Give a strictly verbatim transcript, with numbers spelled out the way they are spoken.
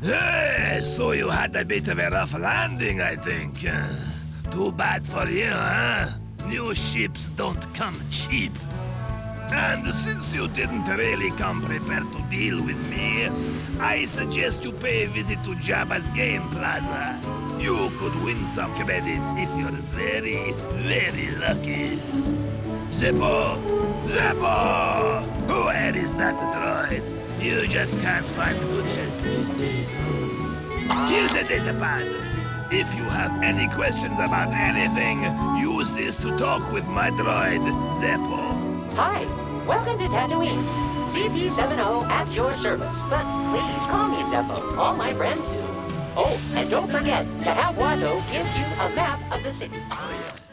Hey, so you had a bit of a rough landing, I think. Uh, too bad for you, huh? New ships don't come cheap. And since you didn't really come prepared to deal with me, I suggest you pay a visit to Jabba's Game Plaza. You could win some credits if you're very, very lucky. Zeppo! Zeppo! Where is that droid? You just can't find good help these days. Here's a datapad. If you have any questions about anything, use this to talk with my droid, Zeppo. Hi, welcome to Tatooine. C P seventy at your service, but please call me Zeppo. All my friends do. Oh, and don't forget to have Watto give you a map of the city. Oh, yeah.